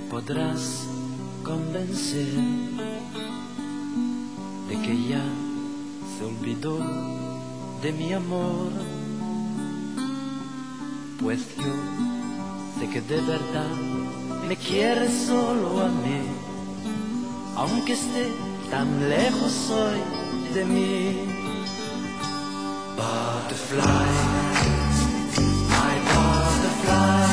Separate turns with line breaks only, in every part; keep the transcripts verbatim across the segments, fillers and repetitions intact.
podrás convencer de que ya se olvidó de mi amor, pues yo sé que de verdad me quieres solo a mí, aunque esté tan lejos hoy de mí. Butterfly, my butterfly,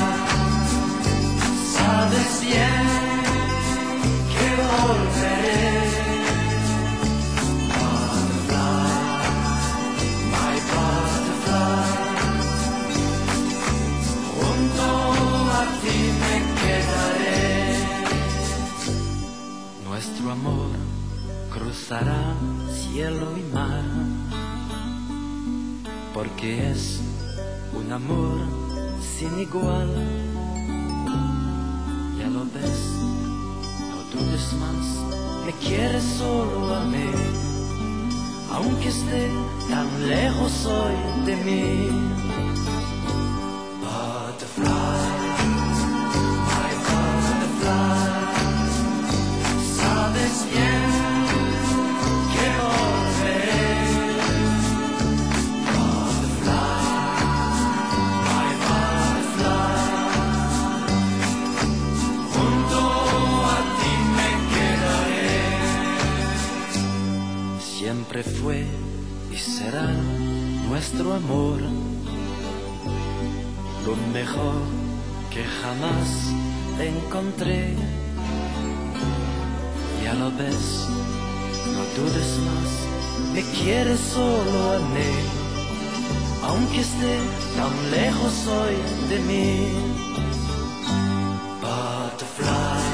sabes bien que volveré. Butterfly, my butterfly, junto a ti me quedaré. Nuestro amor cruzará cielo y mar, porque es un amor sin igual. Ya lo ves, no dudes más, me quieres solo a mí, aunque esté tan lejos hoy de mí. Butterfly, my butterfly, sabes bien que volveré. Siempre fue y será nuestro amor lo mejor que jamás encontré. Ya lo ves, no dudes más, me quieres solo a mí, aunque esté tan lejos hoy de mí. Butterfly,